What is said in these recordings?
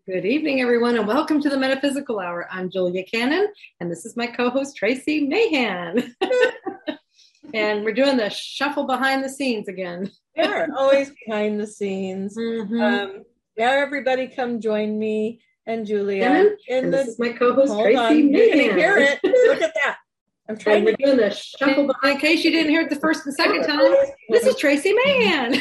Good evening, everyone, and welcome to the Metaphysical Hour. I'm Julia Cannon, and this is my co-host, Tracy Mahan. And we're doing the shuffle behind the scenes again. Yeah, always behind the scenes. Mm-hmm. Now everybody come join me and Julia. This is my co-host, Hold Tracy on, Mahan. you can hear it. Look at that. I'm trying to do the shuffle behind. In case you didn't hear it the first and second time, this is Tracy Mahan.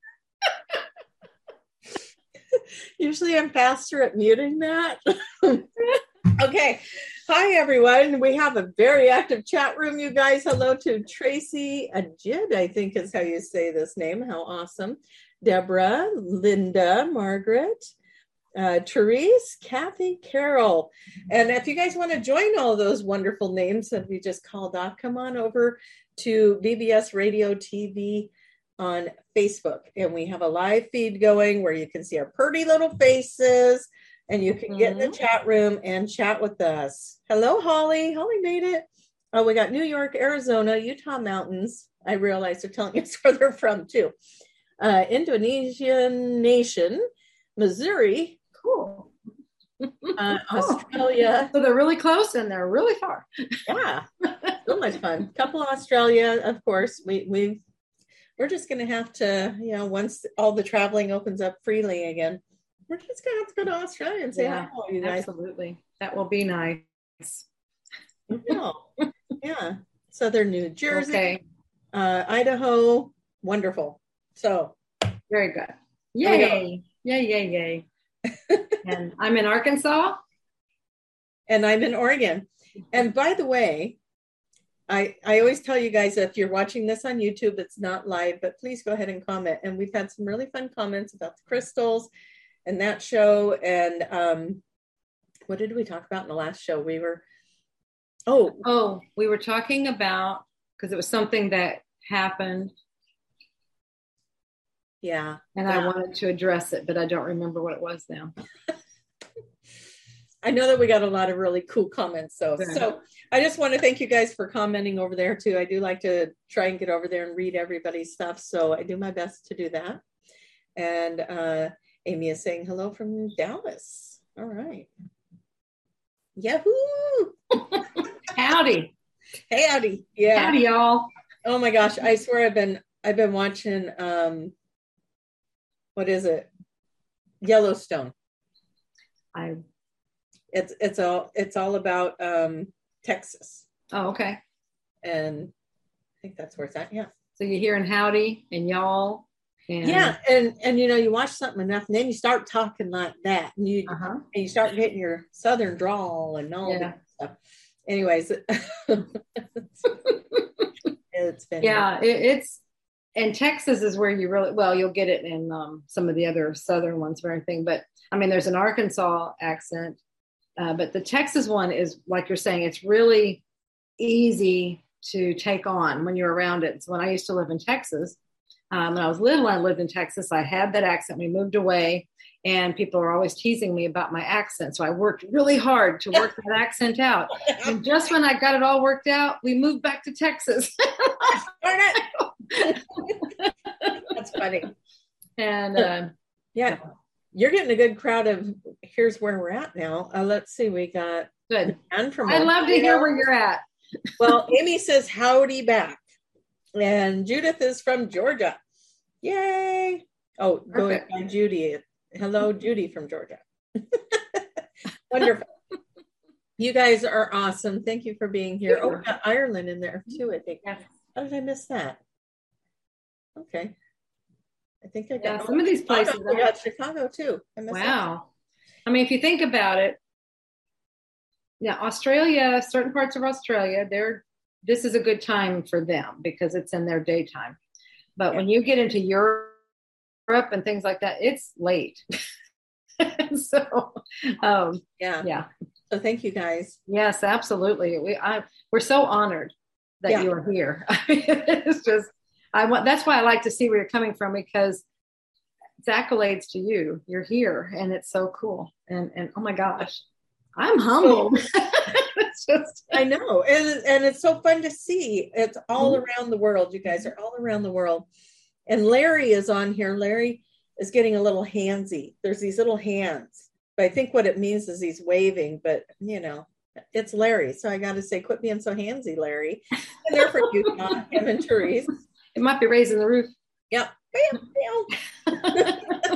Usually I'm faster at muting that. Okay. Hi, everyone. We have a very active chat room, you guys. Hello to Tracy Ajid, I think is how you say this name. How awesome. Deborah, Linda, Margaret, Therese, Kathy, Carol. And if you guys want to join all those wonderful names that we just called off, come on over to VBS Radio TV on Facebook. And we have a live feed going where you can see our pretty little faces and you can get in the chat room and chat with us. Hello, Holly. Holly made it. Oh, we got New York, Arizona, Utah Mountains. I realize they're telling us where they're from too. Indonesian nation, Missouri. Cool. Australia. So they're really close and they're really far. Yeah, so much fun. Couple Australia, of course. We're just going to have to, once all the traveling opens up freely again, we're just going to have to go to Australia and say hello, you guys. Absolutely. That will be nice. Yeah. Southern New Jersey, Idaho. Wonderful. So. Very good. Yay. Yay. And I'm in Arkansas. And I'm in Oregon. And by the way, I always tell you guys, if you're watching this on YouTube, it's not live, but please go ahead and comment. And we've had some really fun comments about the crystals and that show. And what did we talk about in the last show? We were talking about, because it was something that happened. Yeah. And I wanted to address it, but I don't remember what it was now. I know that we got a lot of really cool comments. So I just want to thank you guys for commenting over there too. I do like to try and get over there and read everybody's stuff. So I do my best to do that. And Amy is saying hello from Dallas. All right. Yahoo! Howdy. Hey, howdy. Yeah. Howdy, y'all. Oh my gosh. I swear I've been watching what is it? Yellowstone. It's all about Texas. Oh, okay. And I think that's where it's at. Yeah. So you're hearing howdy and y'all. And you watch something enough, and then you start talking like that, and you start getting your southern drawl and all that stuff. Anyways, it's been it's and Texas is where you you'll get it in some of the other southern ones or anything. But I mean, there's an Arkansas accent. But the Texas one is, like you're saying, it's really easy to take on when you're around it. So when I used to live in Texas, when I was little, I lived in Texas. I had that accent. We moved away, and people are always teasing me about my accent. So I worked really hard to work that accent out. And just when I got it all worked out, we moved back to Texas. That's funny. And you're getting a good crowd of here's where we're at now. Let's see, we got good. From I'd love to hear where you're at. Well, Amy says howdy back, and Judith is from Georgia. Yay! Oh, going by Judy. Hello, Judy from Georgia. Wonderful. You guys are awesome. Thank you for being here. Oh, we got Ireland in there too, I think. Yes. How did I miss that? Okay. I think I got some of these places. We got Chicago too. Wow. I mean, if you think about it, Australia, certain parts of Australia, this is a good time for them because it's in their daytime. But when you get into Europe and things like that, it's late. So, So thank you guys. Yes, absolutely. We're so honored that you are here. It's just, that's why I like to see where you're coming from, because it's accolades to you. You're here, and it's so cool. And oh my gosh, I'm humbled. It's just, I know, and it's so fun to see. It's all around the world. You guys are all around the world. And Larry is on here. Larry is getting a little handsy. There's these little hands But I think what it means is he's waving, but it's Larry. So I got to say, quit being so handsy, Larry. And they're for you, not him and Therese. It might be raising the roof. Yep. Bam, bam.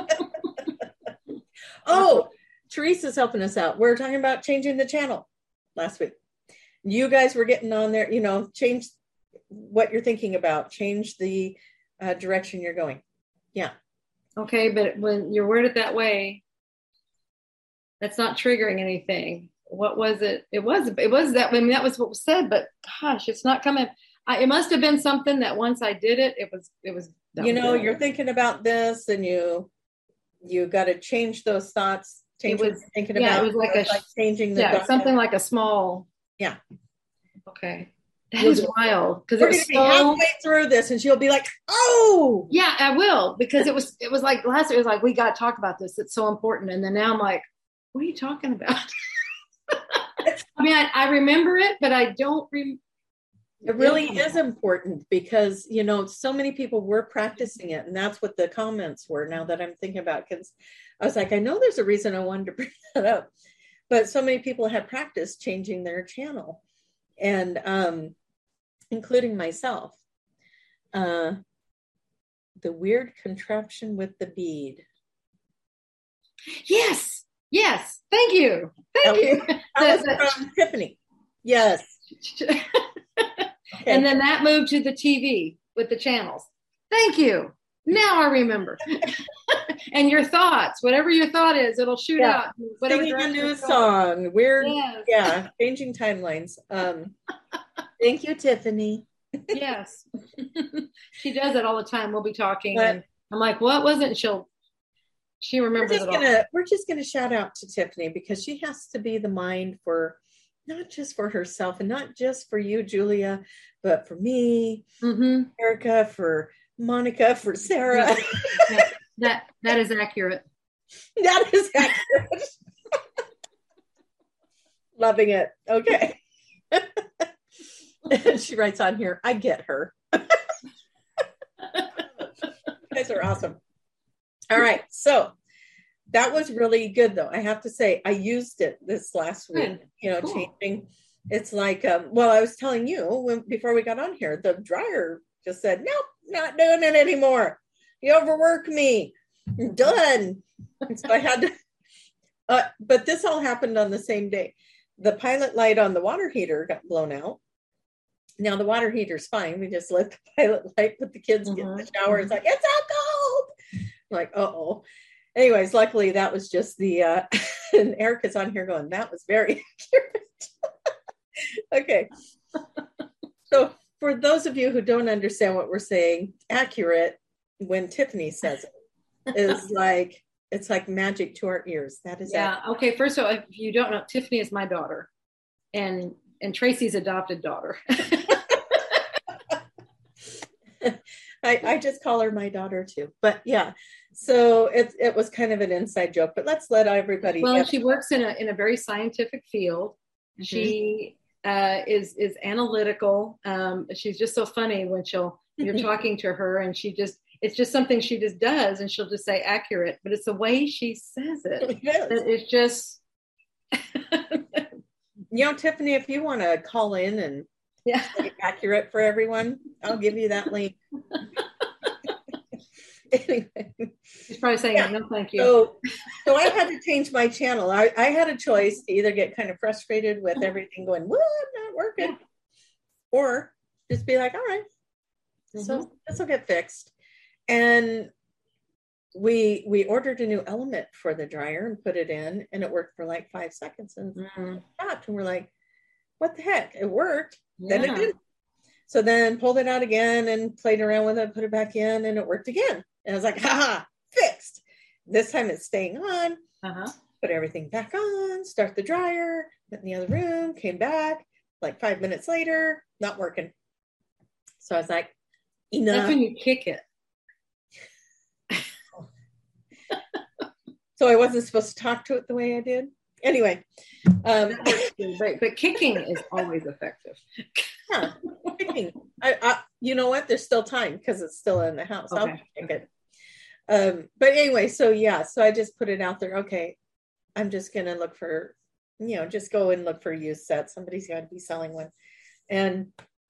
Oh, Therese is helping us out. We're talking about changing the channel last week. You guys were getting on there, change what you're thinking about, change the direction you're going. Yeah. Okay, but when you're worded that way, that's not triggering anything. What was it? It was that. I mean, that was what was said. But gosh, it's not coming. It must have been something that once I did it, it was. You're thinking about this, and you got to change those thoughts. Change what you're thinking about. It was like changing the something like a small. Yeah. Okay. That is wild because we're going to be halfway through this, and she'll be like, "Oh, yeah, I will," because it was like last year. It was like we got to talk about this. It's so important, and then now I'm like, "What are you talking about?" I mean, I remember it, but I don't remember. It really is important because, so many people were practicing it. And that's what the comments were now that I'm thinking about. Because I was like, I know there's a reason I wanted to bring that up. But so many people had practiced changing their channel. And including myself. The weird contraption with the bead. Yes. Thank you. That was from Tiffany. Yes. Okay. And then that moved to the TV with the channels. Thank you. Now I remember. And your thoughts, whatever your thought is, it'll shoot out. Singing a new song. Weird. Yes. Yeah. Changing timelines. Thank you, Tiffany. Yes. She does it all the time. We'll be talking. And I'm like, what was it? And she remembers it all. We're just going to shout out to Tiffany because she has to be the mind for not just for herself and not just for you, Julia, but for me, Erica, for Monica, for Sarah. That is accurate. That is accurate. Loving it. Okay. She writes on here, I get her. You guys are awesome. All right. So that was really good, though. I have to say, I used it this last week, cool. Changing. It's like, I was telling you before we got on here, the dryer just said, nope, not doing it anymore. You overwork me. I'm done. So I had to, but this all happened on the same day. The pilot light on the water heater got blown out. Now the water heater's fine. We just let the pilot light, put the kids get in the shower. It's like, it's so cold. I'm like, uh-oh. Anyways, luckily that was just the, and Erica's on here going, that was very accurate. Okay. So for those of you who don't understand what we're saying, accurate, when Tiffany says it, is like, it's like magic to our ears. That is accurate. Okay. First of all, if you don't know, Tiffany is my daughter and Tracy's adopted daughter. I just call her my daughter too, but yeah. So it was kind of an inside joke, but let's let everybody. Well, she works in a very scientific field. Mm-hmm. She is analytical. She's just so funny when you're talking to her, and it's just something she just does, and she'll just say accurate, but it's the way she says it. It's just. Tiffany, if you want to call in and say accurate for everyone, I'll give you that link. Anyway. She's probably saying no, thank you. So I had to change my channel. I had a choice to either get kind of frustrated with everything going, what, not working, or just be like, all right, so this will get fixed. And we ordered a new element for the dryer and put it in, and it worked for like 5 seconds and stopped. And we're like, what the heck? It worked. Then it didn't. So then pulled it out again and played around with it, put it back in, and it worked again. And I was like, haha, fixed. This time it's staying on. Put everything back on, start the dryer, went in the other room, came back, like 5 minutes later, not working. So I was like, enough. That's when you kick it. So I wasn't supposed to talk to it the way I did. Anyway. But kicking is always effective. Yeah, kicking. You know what? There's still time because it's still in the house. Okay. I'll kick it. But anyway, so I just put it out there. Okay, I'm just going to look for, just go and look for a used set. Somebody's got to be selling one. And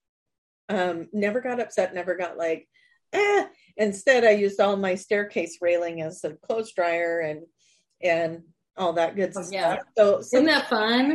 never got upset, never got like, Instead, I used all my staircase railing as a clothes dryer and all that good stuff. Yeah. So isn't that fun?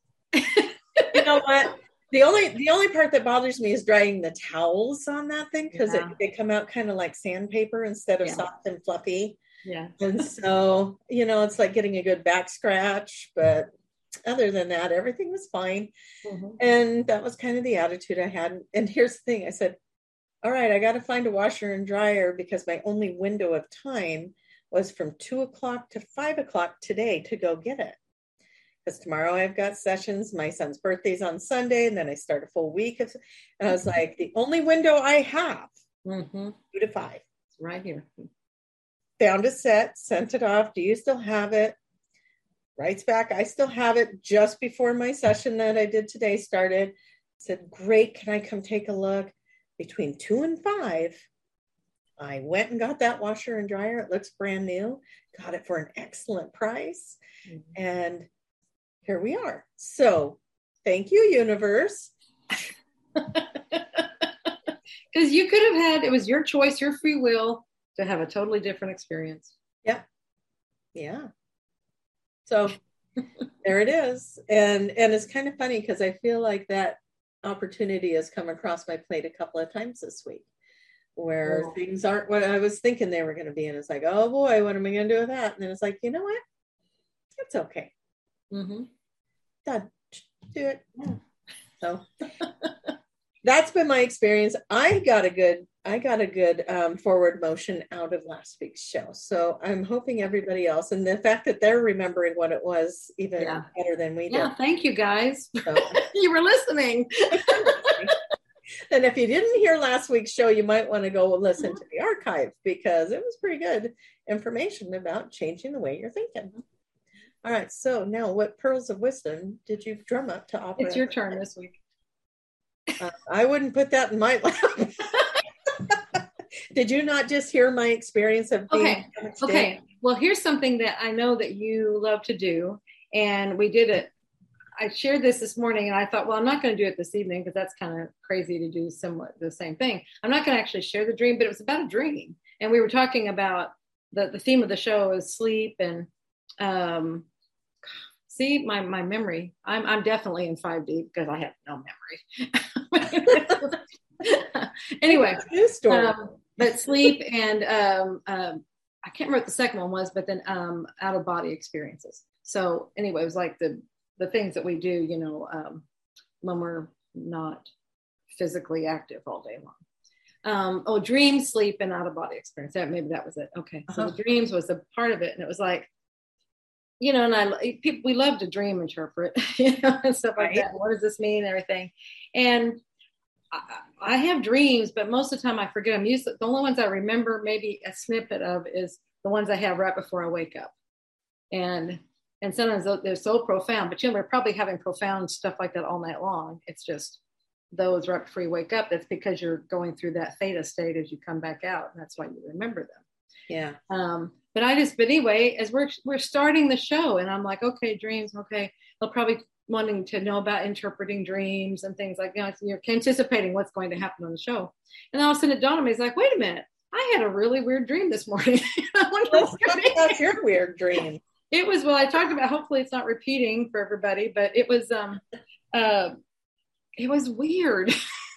You know what? The only part that bothers me is drying the towels on that thing because they come out kind of like sandpaper instead of soft and fluffy. Yeah. And so, it's like getting a good back scratch, but other than that, everything was fine. Mm-hmm. And that was kind of the attitude I had. And here's the thing. I said, all right, I got to find a washer and dryer because my only window of time was from 2:00 to 5:00 today to go get it. Because tomorrow I've got sessions. My son's birthday's on Sunday, and then I start a full week. And I was like, the only window I have, 2 to 5. It's right here. Found a set, sent it off. Do you still have it? Writes back, I still have it just before my session that I did today started. Said, great, can I come take a look? Between 2 and 5, I went and got that washer and dryer. It looks brand new. Got it for an excellent price. Mm-hmm. And here we are. So thank you, universe. Because you could have had, it was your choice, your free will to have a totally different experience. Yeah. Yeah. So there it is. And it's kind of funny because I feel like that opportunity has come across my plate a couple of times this week where things aren't what I was thinking they were going to be. And it's like, oh boy, what am I going to do with that? And then it's like, you know what? It's okay. Mm-hmm. Done. Do it. Yeah. So that's been my experience. I got a good forward motion out of last week's show. So I'm hoping everybody else, and the fact that they're remembering what it was even better than we did. Yeah, thank you guys. So. You were listening. And if you didn't hear last week's show, you might want to go listen to the archive because it was pretty good information about changing the way you're thinking. All right. So now what pearls of wisdom did you drum up to offer? It's your turn this week. I wouldn't put that in my lap. Did you not just hear my experience of being Okay. Well, here's something that I know that you love to do. And we did it. I shared this morning and I thought, well, I'm not going to do it this evening because that's kind of crazy to do the same thing. I'm not going to actually share the dream, but it was about a dream. And we were talking about the theme of the show is sleep and see my memory. I'm definitely in 5D because I have no memory. Anyway, but sleep and I can't remember what the second one was, but then out of body experiences. So anyway, it was like the things that we do, when we're not physically active all day long. Dream, sleep, and out of body experience. Maybe that was it. Okay, so the dreams was a part of it, and it was like. And we love to dream interpret, and stuff like that. What does this mean? And everything. And I have dreams, but most of the time I forget them. Usually, the only ones I remember maybe a snippet of is the ones I have right before I wake up. And sometimes they're so profound, but we're probably having profound stuff like that all night long. It's just those right before you wake up. That's because you're going through that theta state as you come back out. And that's why you remember them. Yeah. But anyway, as we're starting the show and I'm like, okay, dreams. Okay. They'll probably wanting to know about interpreting dreams and things like that. You're anticipating what's going to happen on the show. And all of a sudden it dawned on me, it's like, wait a minute, I had a really weird dream this morning. That's your weird dream. It was, I talked about, hopefully it's not repeating for everybody, but it was weird.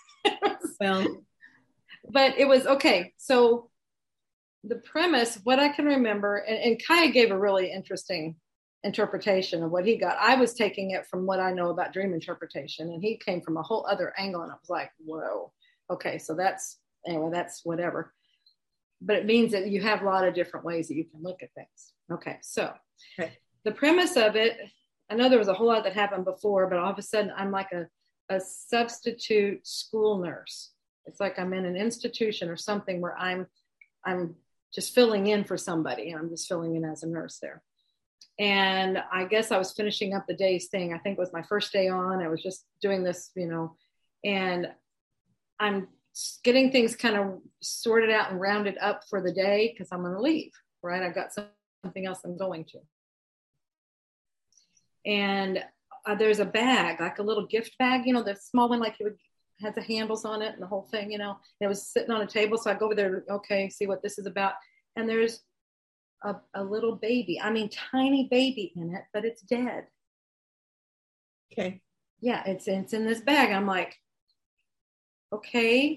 But it was okay. So the premise, what I can remember, and Kaya gave a really interesting interpretation of what he got. I was taking it from what I know about dream interpretation, and he came from a whole other angle, and I was like, whoa, okay, so that's whatever. But it means that you have a lot of different ways that you can look at things. Okay, so the premise of it, I know there was a whole lot that happened before, but all of a sudden I'm like a substitute school nurse. It's like I'm in an institution or something where I'm just filling in for somebody, and I'm just filling in as a nurse there. And I guess I was finishing up the day's thing. I think it was my first day on. I was just doing this, and I'm getting things kind of sorted out and rounded up for the day because I'm going to leave, right? I've got something else I'm going to. and there's a bag, like a little gift bag, the small one, like has the handles on it and the whole thing, it was sitting on a table. So I go over there, okay, see what this is about. And there's a little baby, tiny baby in it, but it's dead. Okay. Yeah, it's in this bag. I'm like, okay,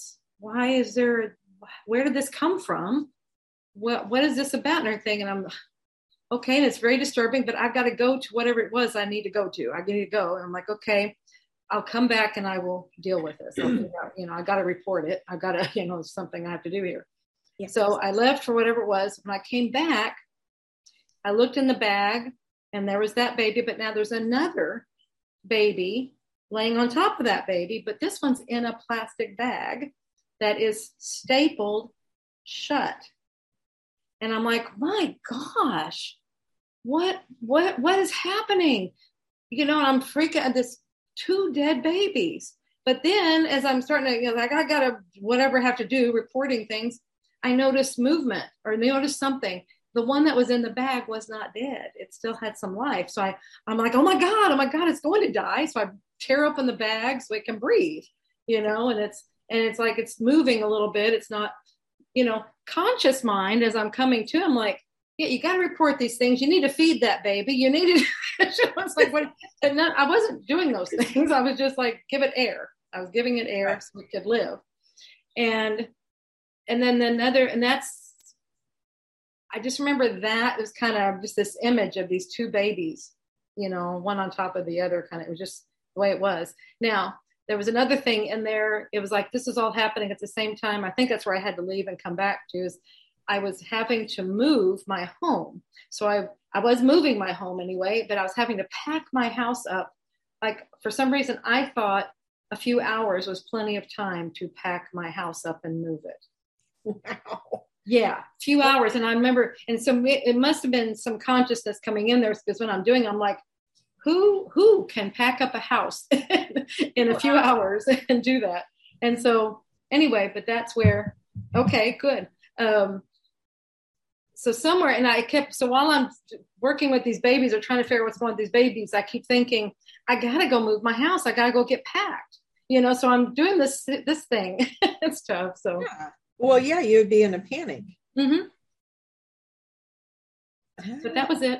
where did this come from? What is this about and everything? And I'm okay, and it's very disturbing, but I've got to go to whatever it was I need to go to. I need to go. And I'm like, okay, I'll come back and I will deal with this. I got to report it. I got to, it's something I have to do here. Yes. So I left for whatever it was. When I came back, I looked in the bag and there was that baby, but now there's another baby laying on top of that baby, but this one's in a plastic bag that is stapled shut. And I'm like, my gosh, what is happening? And I'm freaking out, this 2 dead babies. But then as I'm starting to, I got to whatever I have to do, reporting things, I noticed movement or noticed something. The one that was in the bag was not dead. It still had some life. So I'm like, oh my God, it's going to die. So I tear open the bag so it can breathe, and it's like, it's moving a little bit. It's not, conscious mind as I'm coming to, I'm like, yeah, you got to report these things. You need to feed that baby. You need to, it's like, what? And I wasn't doing those things. I was just like, give it air. I was giving it air so it could live. And then I just remember that it was kind of just this image of these 2 babies, one on top of the other, it was just the way it was. Now, there was another thing in there. It was like, this is all happening at the same time. I think that's where I had to leave and come back to, is I was having to move my home. So I was moving my home anyway, but I was having to pack my house up. Like, for some reason, I thought a few hours was plenty of time to pack my house up and move it. Wow. Yeah, a few hours. And I remember, and so it must have been some consciousness coming in there, because when I'm doing, I'm like, who can pack up a house in a few hours and do that? And so anyway, but that's where, okay, good. So somewhere, and so while I'm working with these babies or trying to figure out what's going on with these babies, I keep thinking, I got to go move my house. I got to go get packed, so I'm doing this thing. It's tough. So, yeah. Well, yeah, you'd be in a panic. Mm-hmm. But that was it.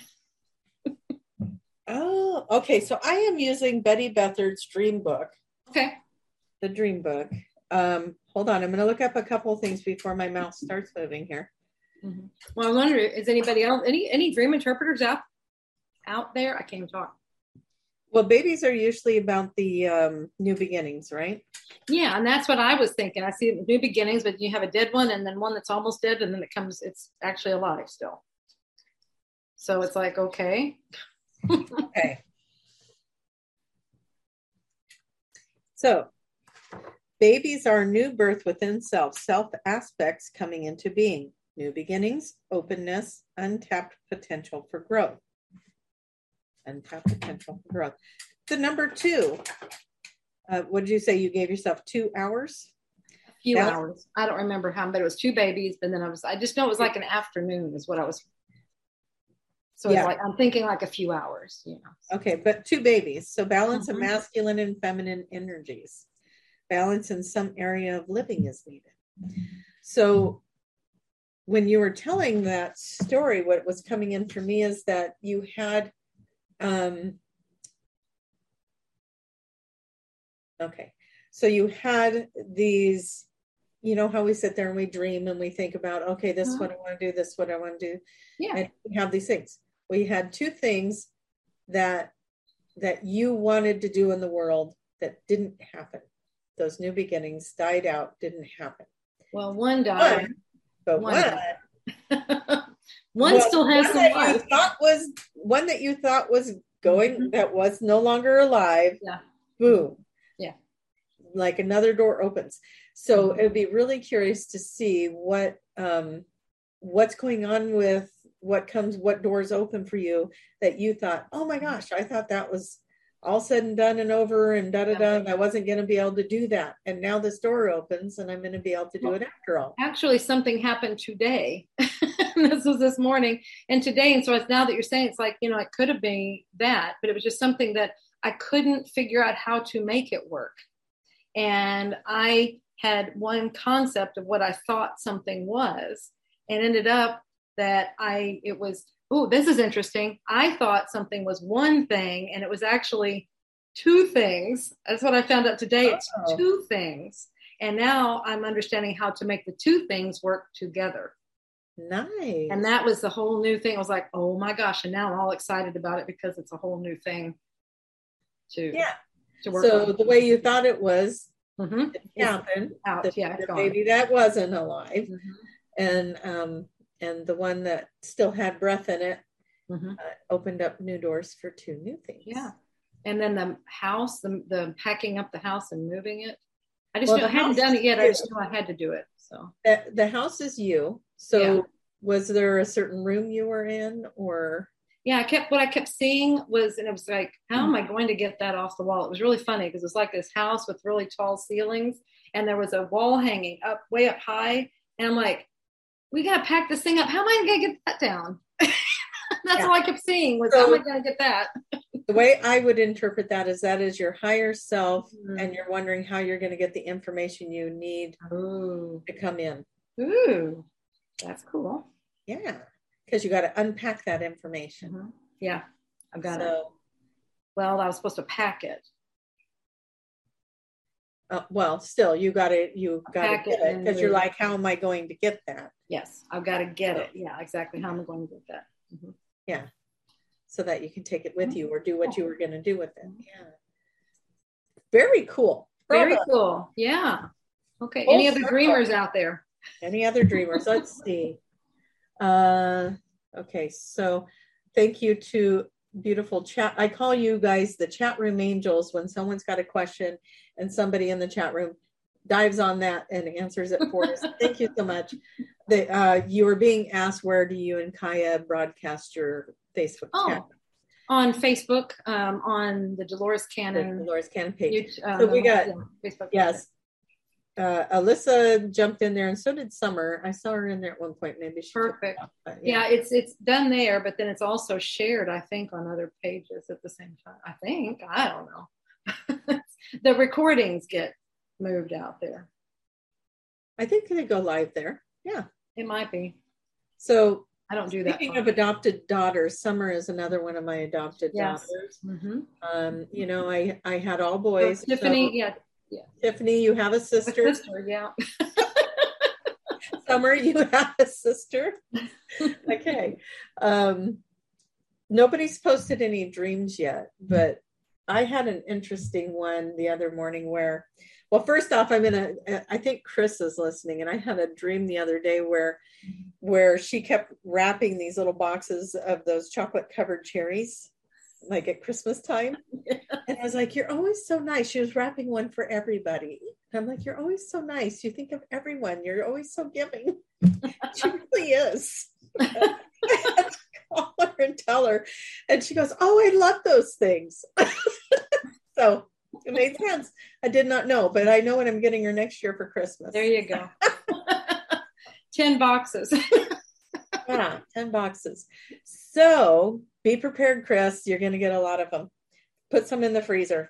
Oh, okay. So I am using Betty Beathard's Dream Book. Okay. The Dream Book. Hold on. I'm going to look up a couple of things before my mouth starts moving here. Mm-hmm. Well, I wonder, is anybody else, any dream interpreters out there? I can't talk. Well, babies are usually about the new beginnings, right? Yeah, and that's what I was thinking. I see new beginnings, but you have a dead one and then one that's almost dead, and then it's actually alive still. So it's like, okay. Okay. So babies are new birth within self aspects coming into being, new beginnings, openness, untapped potential for growth. The number 2, what did you say? You gave yourself 2 hours? A few hours. I don't remember how, but it was 2 babies. And then I just know it was like an afternoon is what I was. So yeah. It's like, I'm thinking like a few hours, Okay, but 2 babies. So balance of masculine and feminine energies. Balance in some area of living is needed. So when you were telling that story, what was coming in for me is that you had, okay, so you had these, how we sit there and we dream and we think about, okay, this is what I want to do, this is what I want to do. Yeah. And we have these things. We had 2 things that you wanted to do in the world that didn't happen. Those new beginnings died out, didn't happen. Well, one died. One still has some life. One that you thought was going, that was no longer alive. Yeah. Boom. Yeah. Like another door opens. So it would be really curious to see what's going on with what doors open for you that you thought, oh my gosh, I thought that was all said and done and over and and I wasn't going to be able to do that. And now this door opens and I'm going to be able to do it after all. Actually, something happened today This was this morning and today. And so it's now that you're saying, it's like, it could have been that, but it was just something that I couldn't figure out how to make it work. And I had one concept of what I thought something was, and ended up that it was, oh, this is interesting. I thought something was one thing, and it was actually two things. That's what I found out today. It's two things. And now I'm understanding how to make the two things work together. Nice. And that was the whole new thing. I was like, oh my gosh. And now I'm all excited about it because it's a whole new thing to work so on. The way you thought it was, it happened. The baby that wasn't alive. And the one that still had breath in it opened up new doors for two new things. Yeah. And then the house, the packing up the house and moving it. I just hadn't done it yet. I just knew I had to do it. So the house is you. So was there a certain room you were in, or? Yeah, what I kept seeing was, and it was like, how am I going to get that off the wall? It was really funny because it was like this house with really tall ceilings, and there was a wall hanging up way up high. And I'm like, we got to pack this thing up. How am I going to get that down? That's all I kept seeing was, how am I going to get that? The way I would interpret that is your higher self, and you're wondering how you're going to get the information you need to come in. Ooh, that's cool. Yeah, because you got to unpack that information. Yeah, I've got it. Well, I was supposed to pack it. Well, still, you got to get it, because you're like, how am I going to get that? Yes, I've got to get it. Yeah, exactly. How am I going to get that? Yeah, so that you can take it with you or do what you were going to do with it. Yeah, very cool. Very cool. Yeah. Okay. Any other dreamers out there? Any other dreamers? Let's see. Okay, so thank you to beautiful chat. I call you guys the chat room angels when someone's got a question and somebody in the chat room dives on that and answers it for us. Thank you so much. You were being asked, where do you and Kaya broadcast your Facebook chat? On Facebook, on the Dolores Cannon page. So we got Facebook. Yes. Alyssa jumped in there, and so did Summer. I saw her in there at one point. Maybe she perfect. It's done there, but then it's also shared, I think, on other pages at the same time. I don't know. The recordings get moved out there. I think they go live there. Yeah, it might be. So I don't do that. Speaking of adopted daughters, Summer is another one of my adopted daughters. I had all boys. So Tiffany, yeah. Tiffany, you have a sister. Yeah. Summer, you have a sister. Okay. Nobody's posted any dreams yet, but I had an interesting one the other morning where, well, first off, I think Chris is listening, and I had a dream the other day where she kept wrapping these little boxes of those chocolate covered cherries, like at Christmas time. And I was like, you're always so nice. She was wrapping one for everybody. And I'm like, you're always so nice. You think of everyone. You're always so giving. She really is. I had to call her and tell her. And she goes, oh, I love those things. So it made sense. I did not know, but I know what I'm getting her next year for Christmas. There you go. 10 boxes. Yeah, 10 boxes. So be prepared, Chris. You're going to get a lot of them. Put some in the freezer.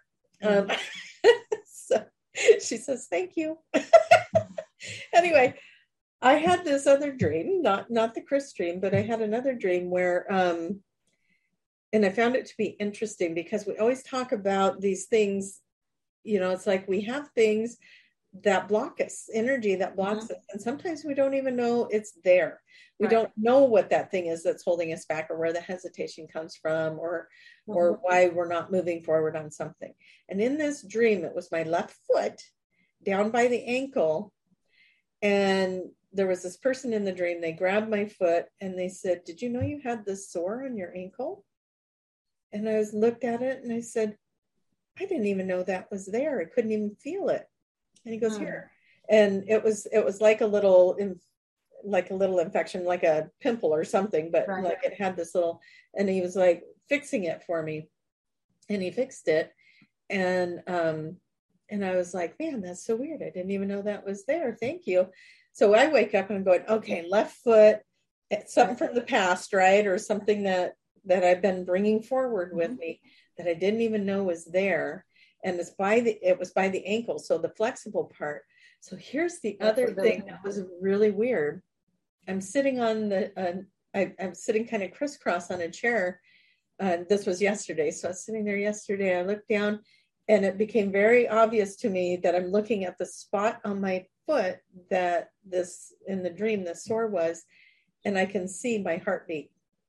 So she says, thank you. Anyway, I had this other dream, not the Chris dream, but I had another dream where, and I found it to be interesting because we always talk about these things, it's like we have things that block us, energy that blocks us. And sometimes we don't even know it's there. We don't know what that thing is that's holding us back, or where the hesitation comes from, or why we're not moving forward on something. And in this dream, it was my left foot down by the ankle. And there was this person in the dream. They grabbed my foot and they said, did you know you had this sore on your ankle? And I looked at it and I said, I didn't even know that was there. I couldn't even feel it. And he goes, here. And it was like a little infection, like a pimple or something, but like it had this little, and he was like fixing it for me, and he fixed it. And I was like, man, that's so weird. I didn't even know that was there. Thank you. So I wake up and I'm going, okay, left foot. It's something from the past, right? Or something that I've been bringing forward with me that I didn't even know was there. And it was by the ankle, so the flexible part. So here's the other thing that was really weird. I'm sitting on I'm sitting kind of crisscross on a chair. This was yesterday. So I was sitting there yesterday. I looked down and it became very obvious to me that I'm looking at the spot on my foot that in the dream, the sore was, and I can see my heartbeat.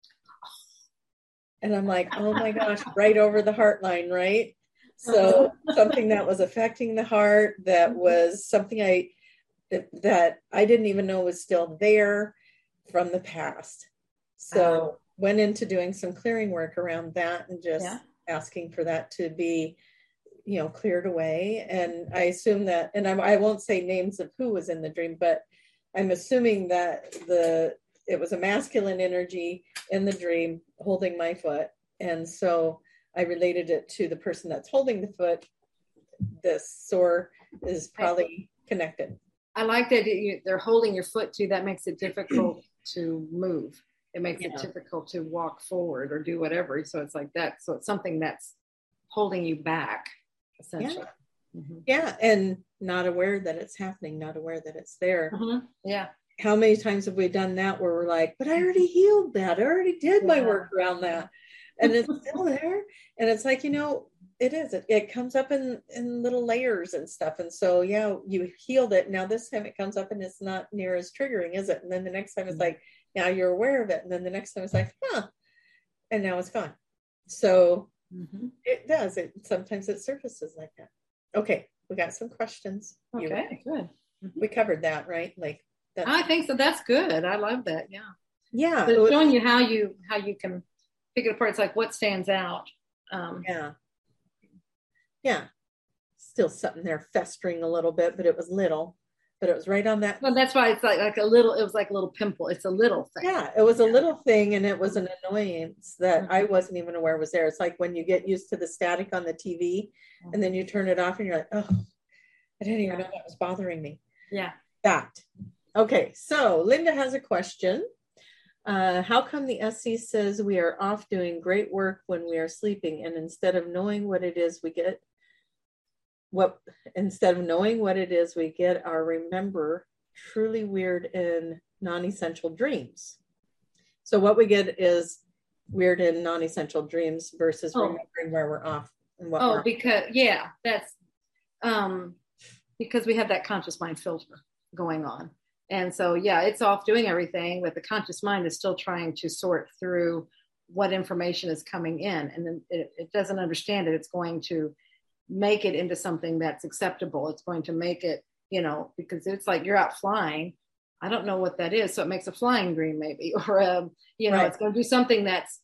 And I'm like, oh my gosh, right over the heart line, right? So something that was affecting the heart, that was something that I didn't even know was still there from the past. So went into doing some clearing work around that and just asking for that to be, cleared away. And I assume that, and I won't say names of who was in the dream, but I'm assuming that it was a masculine energy in the dream holding my foot. And so I related it to the person that's holding the foot. This sore is probably connected. I like that they're holding your foot too. That makes it difficult to move. It makes it difficult to walk forward or do whatever. So it's like that. So it's something that's holding you back, essentially. Yeah. And not aware that it's happening, not aware that it's there. Yeah. How many times have we done that where we're like, but I already healed that. I already did my work around that. And it's still there. And it's like, it is. It comes up in little layers and stuff. And so, you healed it. Now this time it comes up and it's not near as triggering, is it? And then the next time it's like, now you're aware of it. And then the next time it's like, and now it's gone. So it does. Sometimes it surfaces like that. Okay. We got some questions. Okay, good. We covered that, right? Like, I think so. That's good. I love that. Yeah. Yeah. So it's showing you how you can pick it apart. It's like what stands out. Yeah. Still something there festering a little bit, but it was little. But it was right on that. Well, that's why it's like a little. It was like a little pimple. It's a little thing. Yeah, it was a little thing, and it was an annoyance that I wasn't even aware was there. It's like when you get used to the static on the TV, and then you turn it off, and you're like, oh, I didn't even know that was bothering me. Yeah. That. Okay, so Linda has a question. How come the SC says we are off doing great work when we are sleeping, and instead of knowing what it is, we get our remember truly weird and non-essential dreams. So what we get is weird and non-essential dreams versus remembering where we're off and what that's because we have that conscious mind filter going on. And so, it's off doing everything, but the conscious mind is still trying to sort through what information is coming in. And then it doesn't understand it. It's going to make it into something that's acceptable. It's going to make it, because it's like you're out flying. I don't know what that is. So it makes a flying dream maybe, or, it's going to do something that's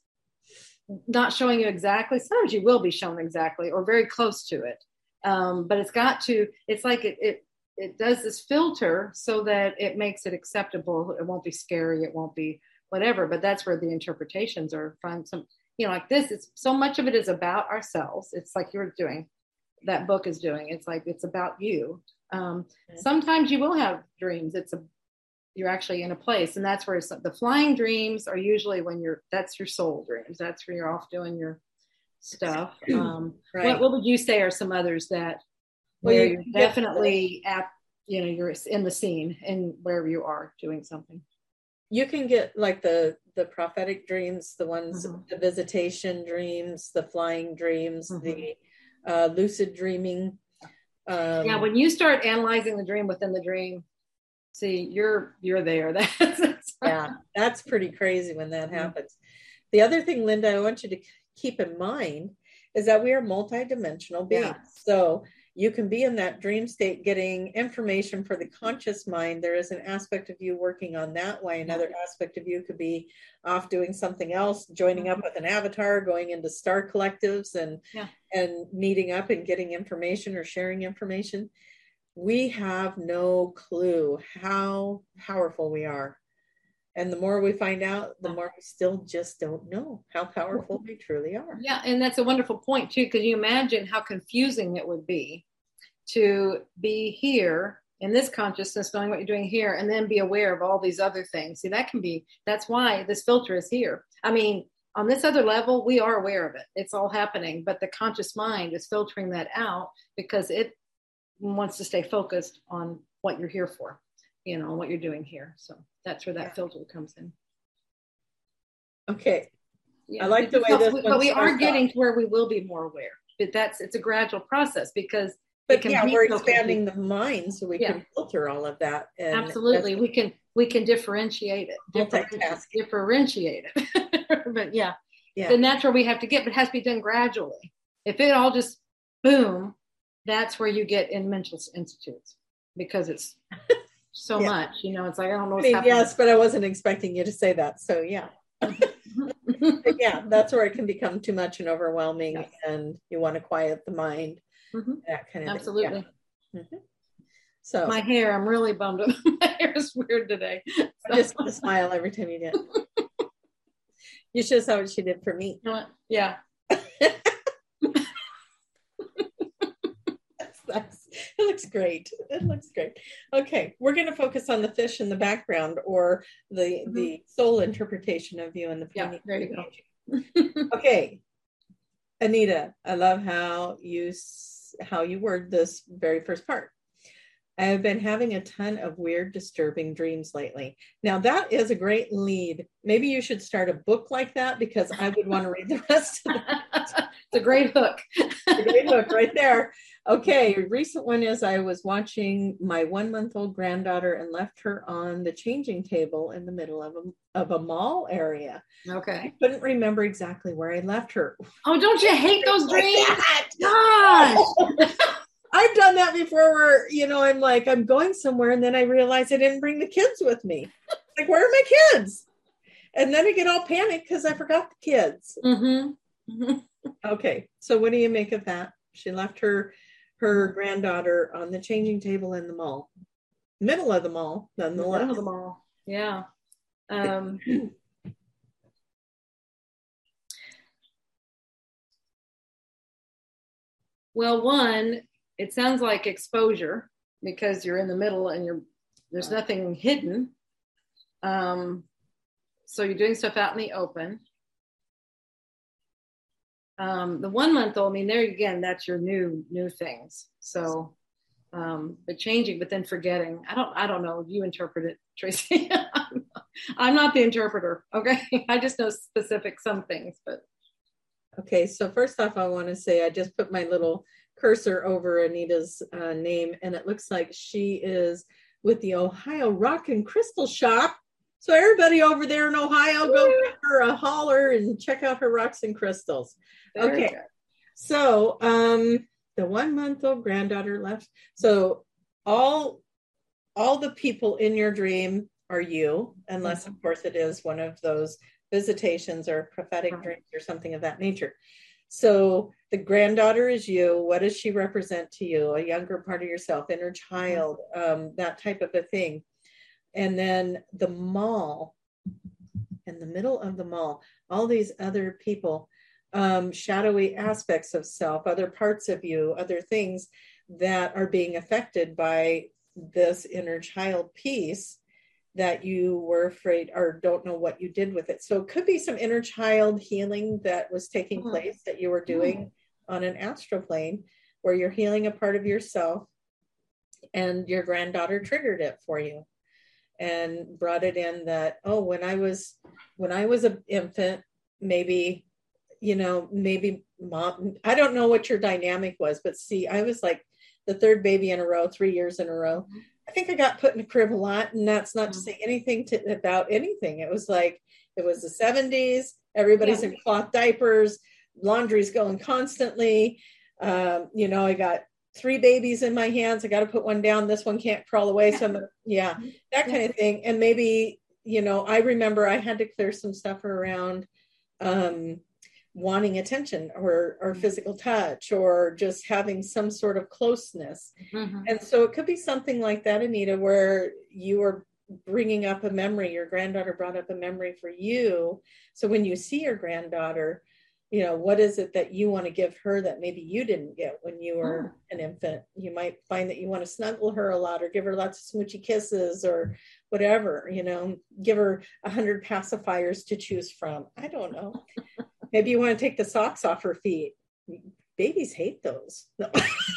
not showing you exactly. Sometimes you will be shown exactly or very close to it. But it's like it does this filter so that it makes it acceptable. It won't be scary. It won't be whatever, but that's where the interpretations are from. Some, like this, it's so much of it is about ourselves. It's like you're doing, that book is doing. It's like, it's about you. Sometimes you will have dreams. You're actually in a place, and that's where the flying dreams are usually when that's your soul dreams. That's where you're off doing your stuff. Right. What would you say are some others that, where you're definitely you're in the scene and wherever you are doing something? You can get like the prophetic dreams, the ones, the visitation dreams, the flying dreams, the lucid dreaming. When you start analyzing the dream within the dream, see, you're there. That's pretty crazy when that happens. The other thing, Linda, I want you to keep in mind is that we are multidimensional beings. So you can be in that dream state getting information for the conscious mind. There is an aspect of you working on that way. Another aspect of you could be off doing something else, joining up with an avatar, going into star collectives and meeting up and getting information or sharing information. We have no clue how powerful we are. And the more we find out, the more we still just don't know how powerful we truly are. Yeah, and that's a wonderful point, too, because you imagine how confusing it would be to be here in this consciousness, knowing what you're doing here, and then be aware of all these other things. See, that's why this filter is here. I mean, on this other level, we are aware of it. It's all happening, but the conscious mind is filtering that out because it wants to stay focused on what you're here for, what you're doing here. So that's where that filter comes in. Okay. Yeah. I like the way this one. But we are getting to where we will be more aware. But it's a gradual process because. But we're expanding the mind so we can filter all of that. And absolutely, we can differentiate it. Differentiate it. But then that's where we have to get. But it has to be done gradually. If it all just boom, that's where you get in mental institutes because it's so much. It's like I don't know. What's happening. Yes, but I wasn't expecting you to say that. So yeah. That's where it can become too much and overwhelming, and you want to quiet the mind. That kind of absolutely. Thing. Yeah. So my hair, I'm really bummed up. My hair is weird today. I just want to smile every time you did. You should have saw what she did for me. You know what? Yeah. It looks great. It looks great. Okay, we're going to focus on the fish in the background, or the soul interpretation of you and the peony. Yeah, there you go. Okay, Anita, I love how you word this very first part. I have been having a ton of weird, disturbing dreams lately. Now that is a great lead. Maybe you should start a book like that because I would want to read the rest of it. It's a great hook. A great hook right there. Okay, a recent one is I was watching my 1-month-old granddaughter and left her on the changing table in the middle of a mall area. Okay. I couldn't remember exactly where I left her. Oh, don't you hate those dreams? Gosh. I've done that before where, I'm like, I'm going somewhere and then I realize I didn't bring the kids with me. Like, where are my kids? And then I get all panicked because I forgot the kids. Okay, so what do you make of that? She left her granddaughter on the changing table in the mall. Middle of the mall, nonetheless. Middle of the mall, yeah. Well, one, it sounds like exposure because you're in the middle and there's nothing hidden. So you're doing stuff out in the open. The 1-month-old, there again, that's your new things. So, but changing, but then forgetting. I don't know. You interpret it, Tracy. I'm not the interpreter. Okay. I just know some things, but. Okay. So first off, I want to say, I just put my little cursor over Anita's name, and it looks like she is with the Ohio Rock and Crystal Shop. So everybody over there in Ohio, go give her a holler and check out her rocks and crystals. Okay. So the 1-month-old granddaughter left. So all the people in your dream are you, unless of course it is one of those visitations or prophetic dreams or something of that nature. So the granddaughter is you. What does she represent to you? A younger part of yourself, inner child, that type of a thing. And then the mall, in the middle of the mall, all these other people, shadowy aspects of self, other parts of you, other things that are being affected by this inner child piece that you were afraid or don't know what you did with it. So it could be some inner child healing that was taking place that you were doing on an astral plane, where you're healing a part of yourself and your granddaughter triggered it for you and brought it in that, when I was an infant, maybe mom, I don't know what your dynamic was, but see, I was like the third baby in a row, 3 years in a row. I think I got put in a crib a lot, and that's not to say anything about anything. It was like, it was the 70s. Everybody's in cloth diapers, laundry's going constantly. I got 3 babies in my hands. I got to put one down. This one can't crawl away. So that kind of thing. And maybe, I remember I had to clear some stuff around, wanting attention or physical touch or just having some sort of closeness. And so it could be something like that, Anita, where you are bringing up a memory. Your granddaughter brought up a memory for you. So when you see your granddaughter, what is it that you want to give her that maybe you didn't get when you were an infant? You might find that you want to snuggle her a lot or give her lots of smoochy kisses or whatever, give her 100 pacifiers to choose from. I don't know. Maybe you want to take the socks off her feet. Babies hate those. No.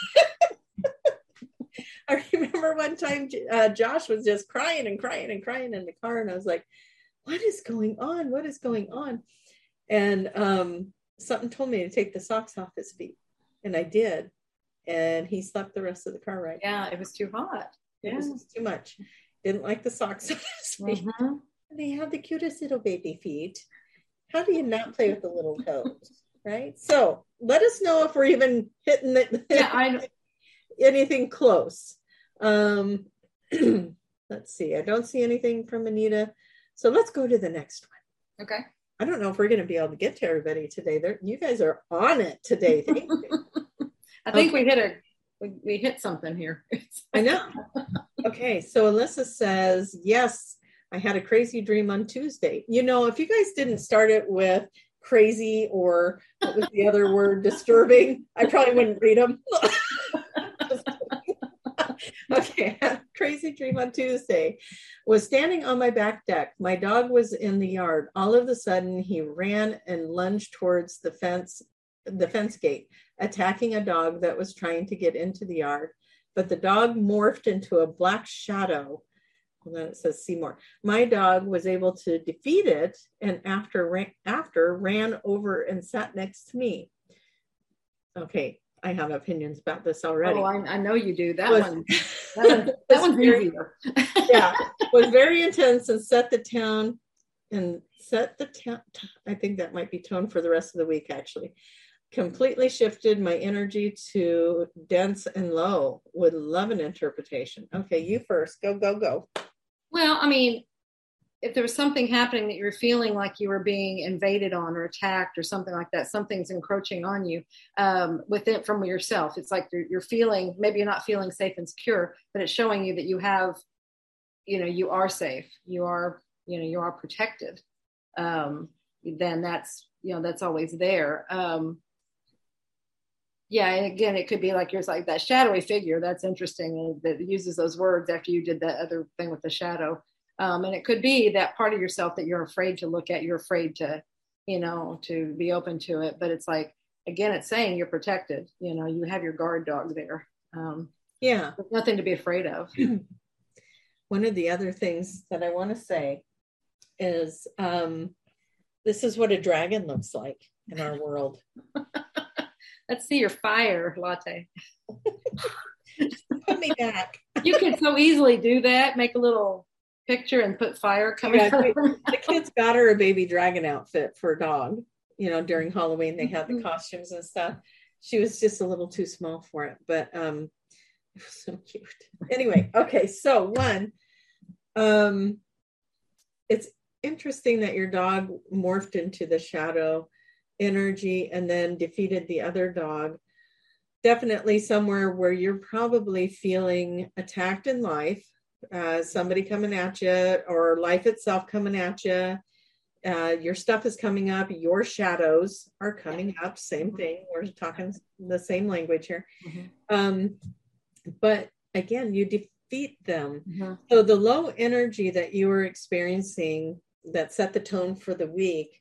I remember one time Josh was just crying and crying and crying in the car. And I was like, what is going on? What is going on? And something told me to take the socks off his feet. And I did. And he slept the rest of the car ride. Yeah, it was too hot. It was too much. Didn't like the socks on his feet. Mm-hmm. And they have the cutest little baby feet. How do you not play with the little toes? Right? So let us know if we're even hitting anything close. Let's see. I don't see anything from Anita. So let's go to the next one. Okay. I don't know if we're going to be able to get to everybody today. You guys are on it today. Thank you. I think we hit something here. I know. Okay. So Alyssa says, yes, I had a crazy dream on Tuesday. If you guys didn't start it with crazy or what was the other word, disturbing, I probably wouldn't read them. Okay, crazy dream on Tuesday. Was standing on my back deck. My dog was in the yard. All of a sudden, he ran and lunged towards the fence gate, attacking a dog that was trying to get into the yard. But the dog morphed into a black shadow. And then it says Seymour. My dog was able to defeat it, and after ran over and sat next to me. Okay. I have opinions about this already. Oh, I know you do. That one's easier. Yeah, was very intense and set the tone. I think that might be tone for the rest of the week, actually. Completely shifted my energy to dense and low. Would love an interpretation. Okay, you first. Go. Well, I mean, if there was something happening that you were feeling like you were being invaded on or attacked or something like that, something's encroaching on you from yourself. It's like you're feeling, maybe you're not feeling safe and secure, but it's showing you that you have, you are safe. You are protected. Then that's always there. And again, it could be like yours, like that shadowy figure. That's interesting that uses those words after you did that other thing with the shadow. And it could be that part of yourself that you're afraid to look at, you're afraid to, to be open to it. But it's like, again, it's saying you're protected. You have your guard dog there. There's nothing to be afraid of. One of the other things that I want to say is this is what a dragon looks like in our world. Let's see your fire latte. Put me back. You can so easily do that. Make a little picture and put fire coming out. The kids got her a baby dragon outfit for a dog. During Halloween they had the costumes and stuff. She was just a little too small for it, but it was so cute. Anyway, okay, so one, it's interesting that your dog morphed into the shadow energy and then defeated the other dog. Definitely somewhere where you're probably feeling attacked in life. Somebody coming at you or life itself coming at you. Your stuff is coming up. Your shadows are coming up. Same thing. We're talking the same language here. But again, you defeat them. So the low energy that you were experiencing that set the tone for the week,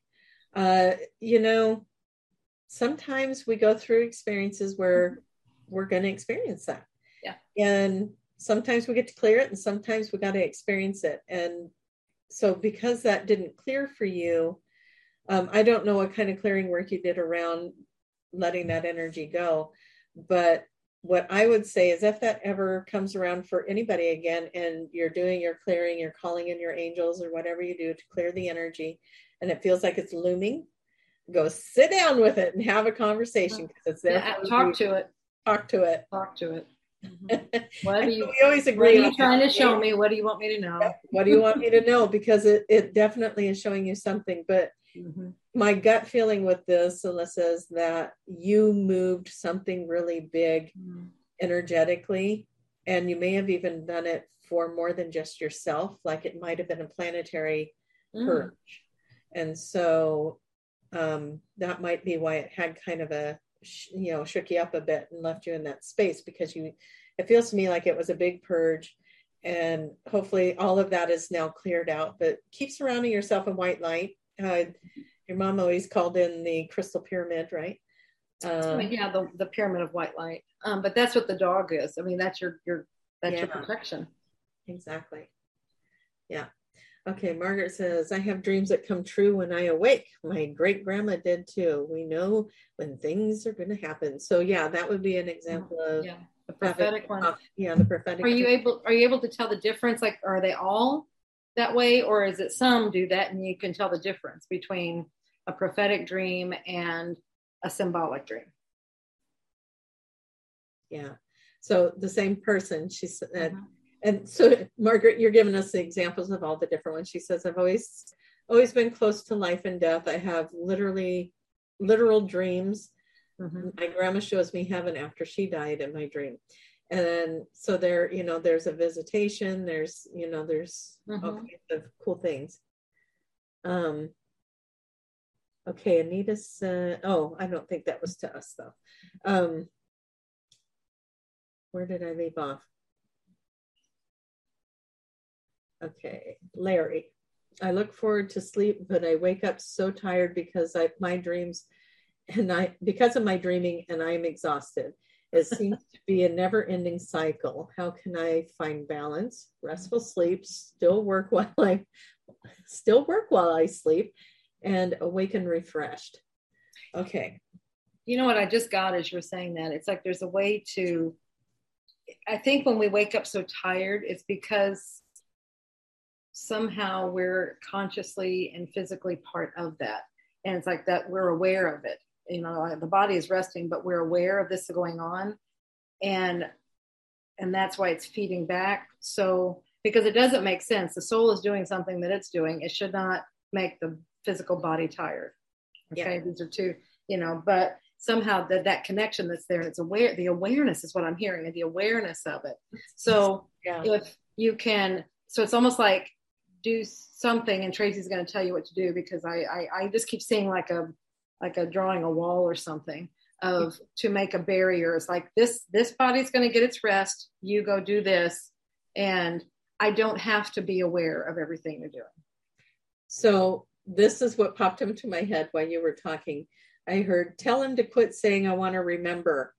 sometimes we go through experiences where we're going to experience that. Yeah. And sometimes we get to clear it and sometimes we got to experience it. And so because that didn't clear for you, I don't know what kind of clearing work you did around letting that energy go. But what I would say is if that ever comes around for anybody again, and you're doing your clearing, you're calling in your angels or whatever you do to clear the energy, and it feels like it's looming, go sit down with it and have a conversation because it's there. Yeah, talk to it. What do you? We always agree. What are you trying to show me? What do you want me to know? What do you want me to know? Because it definitely is showing you something. But my gut feeling with this, Alyssa, is that you moved something really big energetically, and you may have even done it for more than just yourself. Like it might have been a planetary purge. And so that might be why it had kind of a, shook you up a bit and left you in that space, because it feels to me like it was a big purge, and hopefully all of that is now cleared out. But keep surrounding yourself in white light. Your mom always called in the crystal pyramid, right? Yeah, the pyramid of white light. But that's what the dog is. I mean, that's your protection. Exactly. Yeah. Okay, Margaret says, I have dreams that come true when I awake. My great grandma did too. We know when things are going to happen. So yeah, that would be an example of the prophetic one. The prophetic. Are you able to tell the difference? Like, are they all that way, or is it some do that and you can tell the difference between a prophetic dream and a symbolic dream? Yeah. So the same person, she said, and so Margaret, you're giving us the examples of all the different ones. She says, I've always been close to life and death. I have literal dreams. My grandma shows me heaven after she died in my dream. And then, so there's a visitation, there's all kinds of cool things. Okay, Anita said, I don't think that was to us though. Where did I leave off? Okay, Larry. I look forward to sleep, but I wake up so tired because of my dreaming, and I am exhausted. It seems to be a never-ending cycle. How can I find balance? Restful sleep, still work while I sleep, and awaken refreshed. Okay. You know what I just got as you were saying that? It's like there's a way to, I think when we wake up so tired, it's because somehow we're consciously and physically part of that. And it's like that we're aware of it. The body is resting, but we're aware of this going on. And that's why it's feeding back. So, because it doesn't make sense. The soul is doing something that it's doing. It should not make the physical body tired. Okay. Yeah. These are two, but somehow that connection that's there, it's the awareness is what I'm hearing, the awareness of it. So if you can, so it's almost like do something, and Tracy's going to tell you what to do, because I just keep seeing like a drawing a wall or something to make a barrier. It's like this body's going to get its rest. You go do this. And I don't have to be aware of everything you're doing. So this is what popped into my head while you were talking. I heard, tell him to quit saying, I want to remember.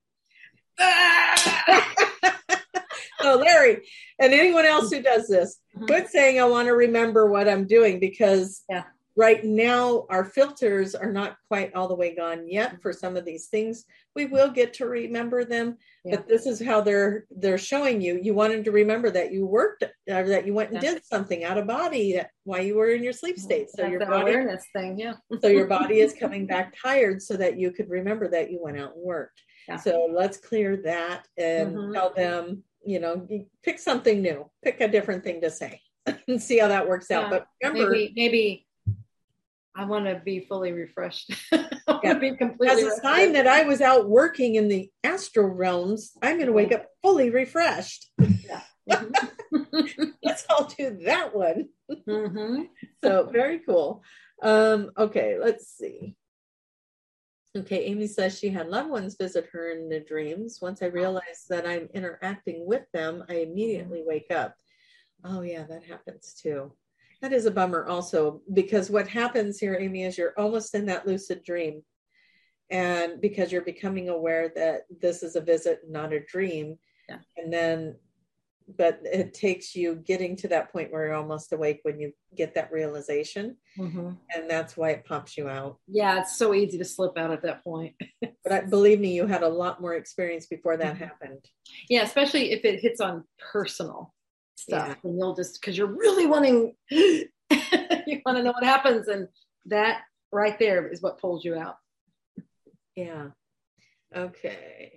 So Larry, and anyone else who does this, quit saying, I want to remember what I'm doing, because right now our filters are not quite all the way gone yet for some of these things. We will get to remember them, but this is how they're showing you. You wanted to remember that you worked, that you went and did something out of body while you were in your sleep state. So your body, awareness thing, so your body is coming back tired so that you could remember that you went out and worked. Yeah. So let's clear that and tell them, pick something new, pick a different thing to say and see how that works out. But remember, maybe I want to be fully refreshed. Be completely as a sign that I was out working in the astral realms, I'm going to wake up fully refreshed. Yeah. Let's all do that one. So very cool. Okay, let's see. Okay, Amy says she had loved ones visit her in the dreams. Once I realize that I'm interacting with them, I immediately wake up. Oh yeah, that happens too. That is a bummer also, because what happens here, Amy, is you're almost in that lucid dream. And because you're becoming aware that this is a visit, not a dream. Yeah. And then, but it takes you getting to that point where you're almost awake when you get that realization. And that's why it pops you out. Yeah, it's so easy to slip out at that point. But believe me, you had a lot more experience before that happened. Yeah, especially if it hits on personal stuff, and you'll just, because you're really wanting, you want to know what happens, and that right there is what pulls you out. Yeah. Okay,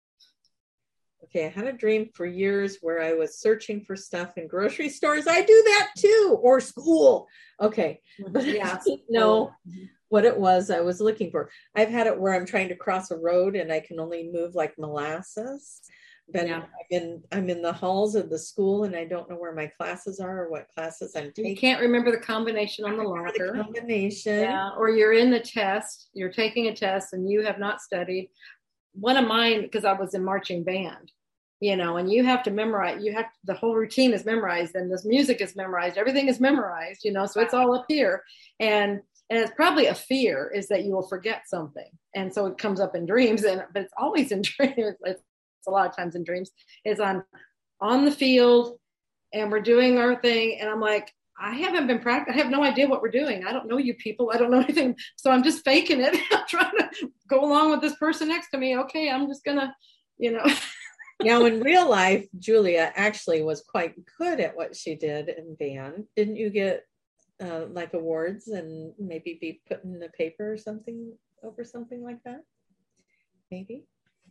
I had a dream for years where I was searching for stuff in grocery stores. I do that too, or school. Okay, but I didn't know what it was I was looking for. I've had it where I'm trying to cross a road and I can only move like molasses. But Yeah. I'm in the halls of the school and I don't know where my classes are or what classes I'm taking. You can't remember the combination on the The locker. combination. Yeah. Or you're in the test, you're taking a test and you have not studied. One of mine, because I was in marching band, and you have to memorize, the whole routine is memorized and this music is memorized, everything is memorized, so it's all up here. And it's probably a fear is that you will forget something. And so it comes up in dreams, but it's always in dreams. It's a lot of times in dreams, is I'm on the field and we're doing our thing. And I'm like, I haven't been practicing. I have no idea what we're doing. I don't know you people. I don't know anything. So I'm just faking it. I'm trying to go along with this person next to me. Okay, I'm just going to. Now, in real life, Julia actually was quite good at what she did in band. Didn't you get like awards and maybe be put in the paper or something over something like that? Maybe.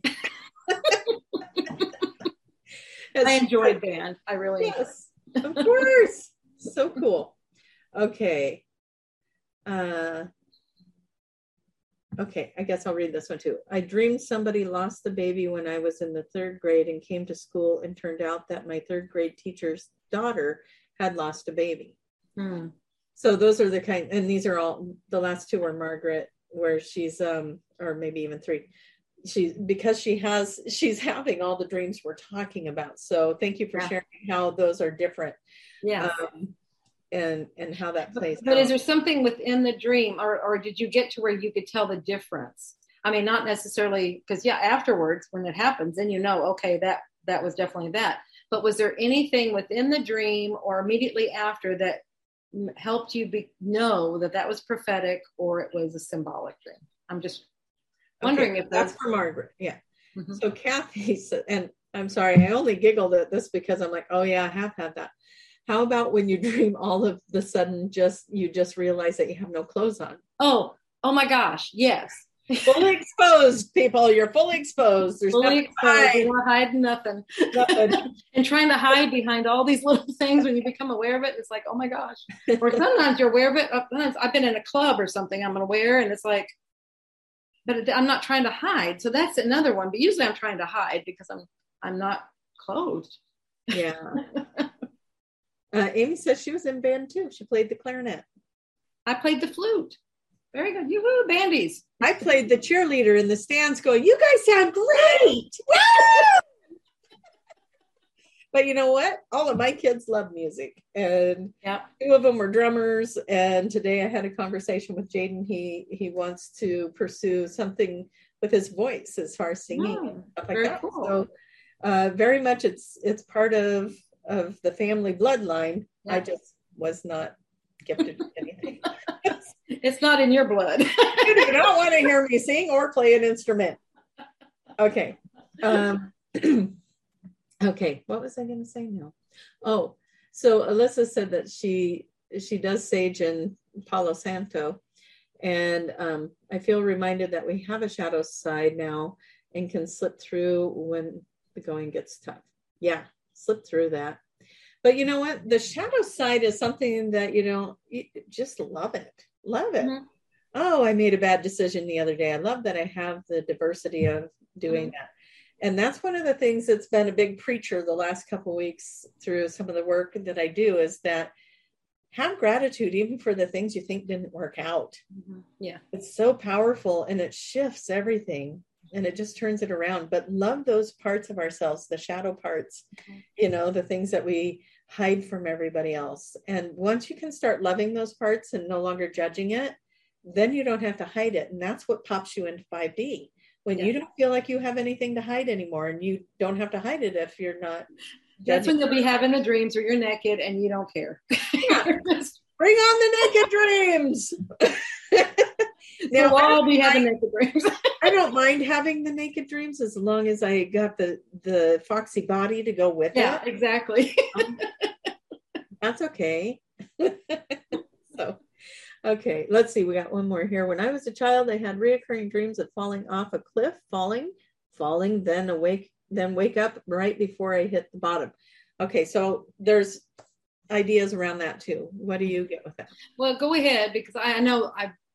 I enjoyed band. I really enjoyed. Of course. So cool. Okay. Okay, I guess I'll read this one too. I dreamed somebody lost the baby when I was in the 3rd grade and came to school and turned out that my 3rd grade teacher's daughter had lost a baby. So those are the kind, and these are all, the last 2 are Margaret, where she's, or maybe even 3. She's having all the dreams we're talking about. So thank you for sharing how those are different. Yeah. And how that plays but out. Is there something within the dream or did you get to where you could tell the difference? I mean, not necessarily, because afterwards when it happens, then okay, that was definitely that. But was there anything within the dream or immediately after that helped you know that was prophetic or it was a symbolic dream? I'm just wondering if that's for Margaret. Yeah. Mm-hmm. So Kathy said, and I'm sorry, I only giggled at this because I'm like, oh yeah, I have had that. How about when you dream all of the sudden you just realize that you have no clothes on? Oh my gosh. Yes. Fully exposed, people. You're fully exposed. There's fully exposed. You're not hiding nothing. And trying to hide behind all these little things when you become aware of it, it's like, oh my gosh. Or sometimes you're aware of it. I've been in a club or something I'm aware, and it's like, but I'm not trying to hide. So that's another one. But usually I'm trying to hide because I'm not clothed. Yeah. Amy says she was in band too. She played the clarinet. I played the flute. Very good. Yoo-hoo, bandies. I played the cheerleader in the stands going, you guys sound great. But you know what? All of my kids love music. And 2 of them were drummers. And today I had a conversation with Jaden. He wants to pursue something with his voice as far as singing and stuff like that. Cool. So very much it's part of the family bloodline. I just was not gifted with anything. It's not in your blood. You do not want to hear me sing or play an instrument. Okay. Okay. What was I going to say now? Oh, so Alyssa said that she does sage in Palo Santo. And I feel reminded that we have a shadow side now and can slip through when the going gets tough. Yeah. Slip through that. But you know what? The shadow side is something that, you just love it. Love it. Mm-hmm. Oh, I made a bad decision the other day. I love that I have the diversity of doing that. And that's one of the things that's been a big preacher the last couple of weeks through some of the work that I do is that have gratitude even for the things you think didn't work out. Mm-hmm. Yeah. It's so powerful and it shifts everything. And it just turns it around. But love those parts of ourselves, the shadow parts, the things that we hide from everybody else. And once you can start loving those parts and no longer judging it, then you don't have to hide it. And that's what pops you into 5D. When you don't feel like you have anything to hide anymore, and you don't have to hide it if you're not judging. That's when you'll be having the dreams where you're naked and you don't care. Yeah. Bring on the naked dreams. Now, we'll all be having naked dreams. I don't mind having the naked dreams as long as I got the foxy body to go with it. Yeah, exactly. That's okay. So, okay, let's see. We got one more here. When I was a child, I had reoccurring dreams of falling off a cliff, falling, then wake up right before I hit the bottom. Okay, so there's ideas around that too. What do you get with that? Well, go ahead, because I know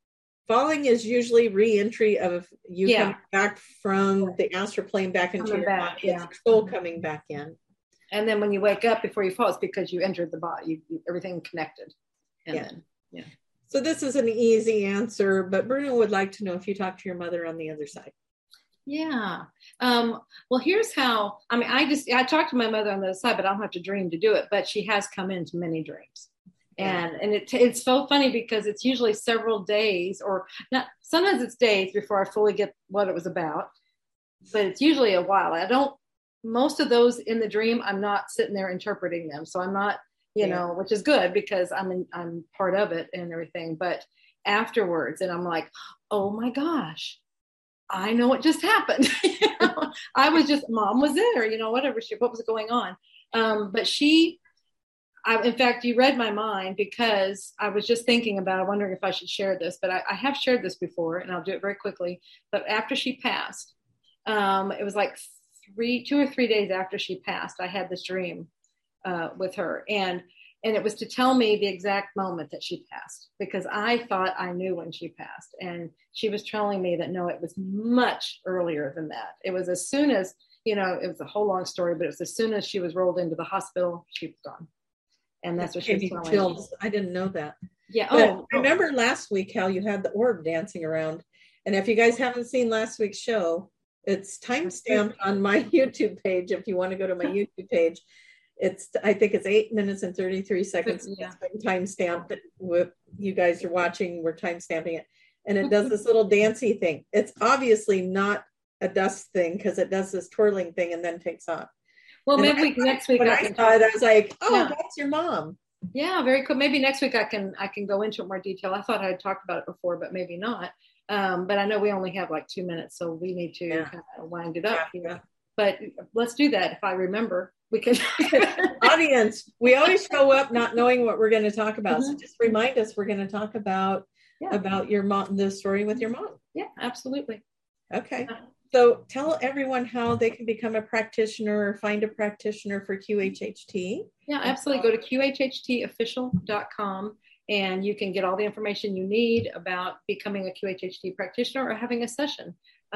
falling is usually re-entry of you coming back from the astral plane back into your body. It's your soul coming back in. And then when you wake up before you fall, it's because you entered the body. Everything connected. And then, So this is an easy answer, but Bruno would like to know if you talk to your mother on the other side. Yeah. Well, here's how. I mean, I talked to my mother on the other side, but I don't have to dream to do it. But she has come into many dreams. And it's so funny because it's usually several days, or not. Sometimes it's days before I fully get what it was about, but it's usually a while. Most of those in the dream, I'm not sitting there interpreting them, so I'm not, which is good because I'm part of it and everything. But afterwards, and I'm like, oh my gosh, I know what just happened. I was just, Mom was there, whatever what was going on, but in fact, you read my mind because I was just thinking about, wondering if I should share this, but I have shared this before and I'll do it very quickly. But after she passed, it was like 2 or 3 days after she passed, I had this dream with her. And it was to tell me the exact moment that she passed, because I thought I knew when she passed. And she was telling me that, no, it was much earlier than that. It was as soon as, it was a whole long story, but it was as soon as she was rolled into the hospital, she was gone. And that's what she was telling me. I didn't know that. Yeah. But remember last week how you had the orb dancing around. And if you guys haven't seen last week's show, it's timestamped on my YouTube page. If you want to go to my YouTube page, I think it's 8 minutes and 33 seconds. Yeah. It's timestamped. You guys are watching, we're timestamping it. And it does this little dancey thing. It's obviously not a dust thing because it does this twirling thing and then takes off. Well, maybe next week when I saw it, I was like, "Oh, that's your mom." Yeah, very cool. Maybe next week I can go into more detail. I thought I had talked about it before, but maybe not. But I know we only have like 2 minutes, so we need to kind of wind it up here. Yeah. But let's do that. If I remember, we can. Audience, we always show up not knowing what we're going to talk about. So just remind us we're going to talk about your mom, the story with your mom. Yeah, absolutely. Okay. So tell everyone how they can become a practitioner or find a practitioner for QHHT. Yeah, absolutely. Go to qhhtofficial.com and you can get all the information you need about becoming a QHHT practitioner or having a session.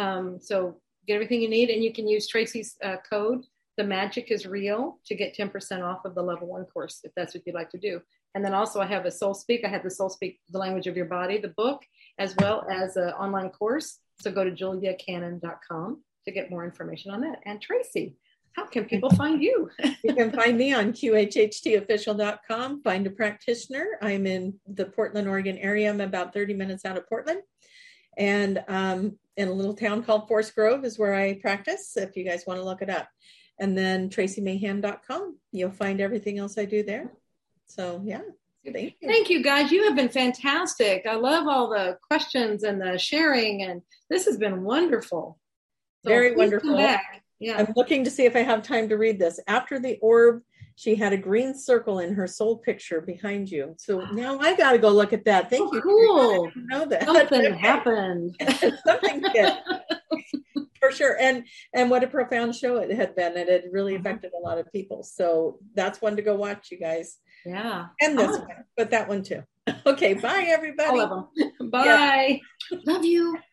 So get everything you need, and you can use Tracy's code, The Magic is Real, to get 10% off of the level 1 course, if that's what you'd like to do. And then also I have a Soul Speak. I have the Soul Speak, The Language of Your Body, the book, as well as an online course. So go to juliacannon.com to get more information on that. And Tracy, how can people find you? You can find me on qhhtofficial.com. Find a practitioner. I'm in the Portland, Oregon area. I'm about 30 minutes out of Portland. And in a little town called Forest Grove is where I practice, if you guys want to look it up. And then tracymayhan.com. You'll find everything else I do there. So, yeah. Thank you, guys. You have been fantastic. I love all the questions and the sharing, and this has been wonderful. So very wonderful. Yeah. I'm looking to see if I have time to read this. After the orb, she had a green circle in her soul picture behind you. So now I got to go look at that. Thank you. Cool. I didn't know that. Something happened. Something did. For sure. And what a profound show it had been. It had really affected a lot of people. So that's one to go watch, you guys. Yeah. And this one, but that one too. Okay. Bye, everybody. All of them. Bye. Yeah. Love you.